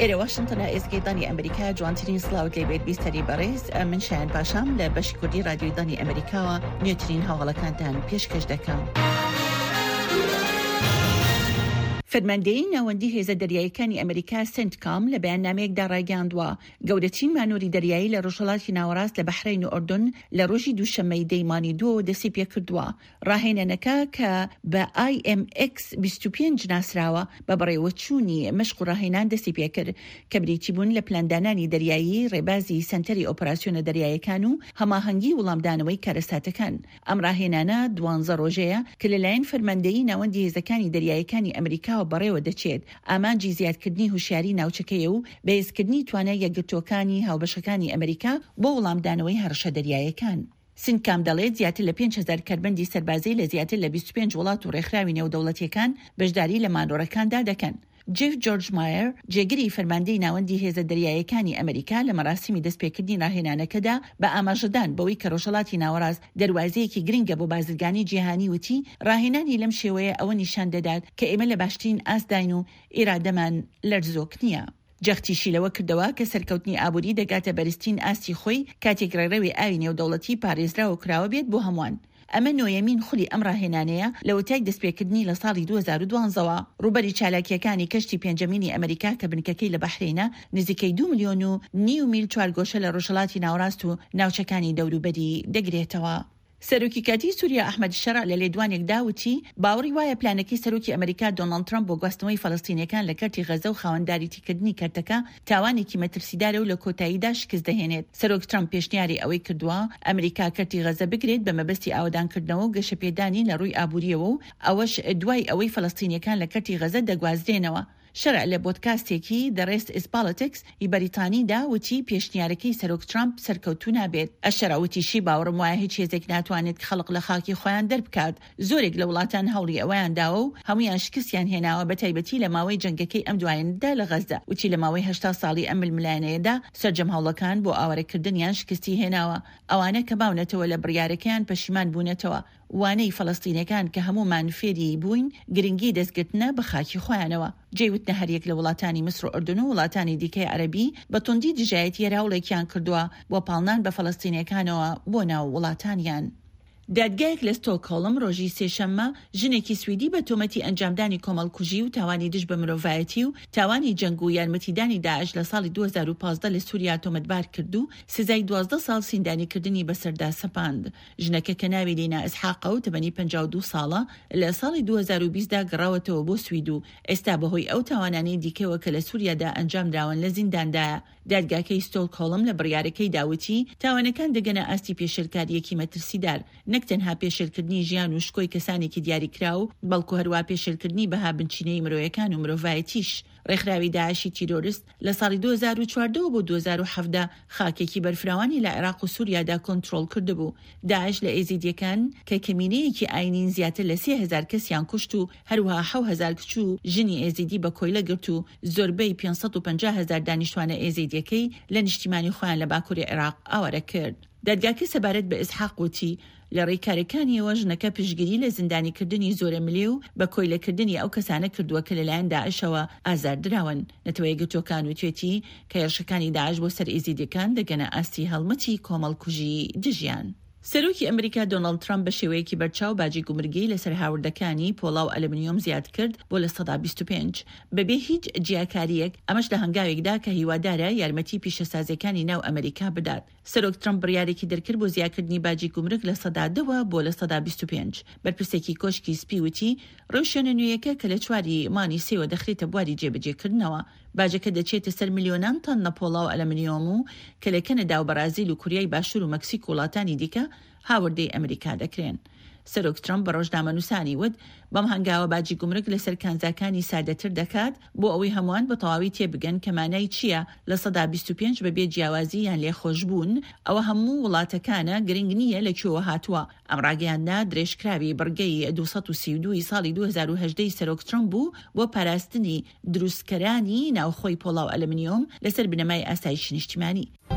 ئێرە واشنتنە ئێسکەیدانی ئەمریکا جوانترین سڵاوت لێبێت بیستەری بەڕێز من شایان پاشام لە بەشی کوردی رادیۆی دانی ئەمریکاوە نوێترین هەواڵەکانتان پێشکەش دەکەم. فەرماندەی ناوەندی هێزە دەریاییەکانی ئەمریکا سنتکام لە بەیاننامەیەکدا ڕایگەاندووە گەورەترین مانووری دەریایی لە ڕۆژهەڵاتی ناوەڕاست لە بەحرین و ئوردون لە ڕۆژی دووشەممەی دەیمانی دووە دەستی پێکردووە. ڕاهێنانەکە کە بە IMX 25 ناسراوە بە بەڕێوەچوونی مەشق و ڕاهێنان دەستی پێکرد کە بریتی بوون لە پلاندانانی دەریایی ڕێبازی سەنتەری ئۆپەراسیۆنە دەریاییەکان و هەماهەنگی وڵامدانەوەی کارەساتەکان. ئەم ڕاهێنانە 12 ڕۆژەیە کە لەلایەن فەرماندەی ناوەندی هێزەکانی دەریاییەکانی ئەمریکا بەڕێوە دەچێت ئامانجی زیادکردنی هوشیاری ناوچەکەیە و بەهێزکردنی توانای یەکگرتوەکانی هاوبەشەکانی ئەمریکا بۆ وەڵامدانەوەی هەڕەشە دەریاییەکان. سنتکام دەڵێت زیاتر لە 5,000 کاربەندی سەربازی لە زیاتر لە 25 وڵات و ڕێکخراوی نێودەوڵەتیەکان بەشداری لە مانۆڕەکاندا دەکەن. جێف جۆرج مایر جێگری فەرماندەی ناوەندی هێزە دەریاییەکانی ئەمریکا لە مەراسیمی دەستپێکردنی ڕاهێنانەکەدا بە ئاماژەدان بەوەی کە ڕۆژهەڵاتی ناوەڕاست دەواازەیەکی گرنگە بۆ بازرگانی جیهانی وتی ڕاهێنانی لەم شێوەیە ئەوە نیشان دەدات کە ئێمە لە باشترین ئاسداین و ئێرادەمان لەرزۆک نییە. جەختیشی لەوە کردەوە کە سەرکەوتنی ئابووری دەگاتە بەرزترین ئاستی خۆی کاتێک ڕێڕەوی ئاوی نێودەوڵەتی پارێزراوە کراوە بێت بۆ هەمووان. ئەمە نۆیەمین خولی ئەم ڕاهێنانەیە لە وتای دەستپێکردنی لە ساڵی 2012ەوە ڕوبەری چالاکیەکانی کەشتی پێنجەمینی ئەمریکا کە بنکەکەی لە بەحرینە نزیکەی 2.5 میلیۆن میل چوارگۆشە لە ڕۆژهەڵاتی ناوەڕاست و ناوچەکانی دەوروبەری دەگرێتەوە. سەرۆکی کاتی سووریا ئەحمەد شەرع لە لێدوانێکدا وتی باوەڕی وایە پلانەکەی سەرۆکی ئەمریکا دۆناڵد ترامپ بۆ گواستنەوەی فەڵەستینیەکان لە کەرتی غەزە و خاوەنداریتیکردنی کەرتەکە تاوانێکی مەترسیدارە و لە کۆتاییدا شکست دەهێنێت. سەرۆک ترامپ پێشنیاری ئەوەی کردووە ئەمریکا کەرتی غەزە بگرێت بە مەبەستی ئاوادانکردنەوە و گەشەپێدانی لە ڕووی ئابووریەوە و ئەوەش دوای ئەوەی فەڵەستینیەکان لە کەرتی غەزە دەگوازرێنەوە. شەرع لە بۆدکاستێکی The Rest is Politics ی بەریتانیدا وتی پێشنیارەکەی سەرۆک ترامپ سەرکەوتوو نابێت. ئەشەرع وتیشی باوەڕم وایە هیچ هێزێک ناتوانێت خەڵق لە خاکی خۆیان دەربکات. زۆرێک لە وڵاتان هەوڵی ئەوەیان داوە و هەمویان شکستیان هێناوە بە تایبەتی لە ماوەی جەنگەکەی ئەم دواییندا لە غەزدا. وتی لە ماوەی 80 ساڵی ئەم ململایەنەیەدا سەرجەم هەوڵەکان بۆ ئاوارەکردنیان شکستی هێناوە. ئەوانە کە باونەتەوە لە بڕیارەکەیان پەشیمان بوونەتەوە. وانەی فەڵەستینیەکان کە هەمومان فێری بووین گرنگی دەستگرتنە بە خاکی خۆیانەوە. جێوتنە هەریەک لە وڵاتانی مسر و ئوردون و وڵاتانی دیکەی عەرەبی بە توندی دژایەتی هەوڵێکیان کردووە بۆ پاڵنان بە فەڵەستینیەکانەوە بۆ ناو وڵاتانیان. دادگایەک لە ستۆکهۆڵم ڕۆژی سێشەممە ژنێکی سویدی بە تۆمەتی ئەنجامدانی کۆمەڵکوژی و تاوانی دژ بە مرۆڤایەتی و تاوانی جەنگ و یارمەتیدانی داعش لە ساڵی 2015 لە سووریا تۆمەتبار کرد و سزای 12 ساڵ سیندانیکردنی بەسەردا سەپاند. ژنەکە کە ناوی لێنا ئیسحاقە و تەمەنی 52 ساڵە لە ساڵی 2020دا گەڕاوەتەوە بۆ سوید و ئێستا بەهۆی ئەو تاوانانی دیکەوە کە لە سووریادا ئەنجامدراون لە زینداندایە. دادگاکەی ستۆکهۆڵم لە بڕیارەکەی داوتی تاوانەکان دەگەنە ئاستی پێشێلکاریەکی مەترسیدار نەک تەنها پێشێلکردنی ژیان و شکۆی کەسانێکی دیاریکرا و بەڵکو هەروە پێشێلکردنی بەها بنچینەی مرۆیەکان و مرۆڤایەتیش. ڕێکخراوی داعشی تیرۆریست لە ساڵی 2014 بۆ 2017 خاکێکی بەرفراوانی لە عێراق و سووریادا کۆنتڕۆڵ کردبوو. داعش لە ئێزیدیەکان کە کەمینەیەکی ئاینین زیاتر لە 30,000 کەسیان کوشت و هەروەها 7,000 کچوو ژنی ئێزیدی بە کۆیلە گرت و زۆربەی 550,000 دانیشتوانە ئێزیدیەکەی لە نیشتیمانی خۆیان لە باکووری عێراق ئاوارە کرد. دادگاکە سەبارەت بە ئیسحاق وتی لە ڕێکارەکانیەوە ژنەکە پشگیری لە زیندانیکردنی زۆرە ملیێ و بە کۆیلەکردنی ئەو کەسانە کردووە کە لەلایەن داعشەوە ئازاردراون. نەتەوەی گرتوەکان وتوێتی کە هێرشەکانی داعش بۆ سەر ئێزیدیەکان دەگەنە ئاستی هەڵمەتی کۆمەڵکوژی دژیان. سەرۆکی ئەمریکا دۆناڵد ترامپ بە شێوەیەکی بەرچاو باجی گومرگی لەسەر هاوردەکانی پۆڵا و ئەلمنیۆم زیاد کرد بۆ لە 125 بەبێ هیچ جیاکاریەک ئەمەش لە هەنگاوێکدا کە هیوادارە یارمەتی پیشەسازیەکانی ناو ئەمریکا بدات. سەرۆک ترامپ بڕیارێکی دەرکرد بۆ زیادکردنی باجی گومرگ لە 110 بۆ لە 125. بەرپرسێکی کۆشکی سپی وتی ڕۆژێنە نوێیەکە کە لە 4 مانی سێوە دەخرێتە بواری جێبەجێکردنەوە. باجەکە دەچێتە سەر میلیۆنان تەن نەپۆڵا و ئەلمنیۆم و کە لە کەنەدا و بەرازیل و کوریای باشوور و مەکسیک و وڵاتانی دیکە هاوردەی ئەمریکا دەکرێن. سەرۆک ترامپ بە ڕۆژنامەنووسانی وت بەم هەنگاوە باجی گومرگ لەسەر کانزاکانی سادەتر دەکات بۆ ئەوەی هەمووان بە تەواوی تێبگەن کە مانای چییە لە 125 بەبێ جیاوازی یان لێخۆشبوون ئەوە هەموو وڵاتەکانە گرنگ نییە لەکوێوە هاتووە. ئەم ڕاگەیاندا درێژکراوی بەرگەی 232 ساڵی 2018 سەرۆک ترامپ بوو بۆ پاراستنی دروستکەرانی ناوخۆی پۆڵا و ئەلمنیۆم لەسەر بنەمای ئاسایشی نیشتیمانی.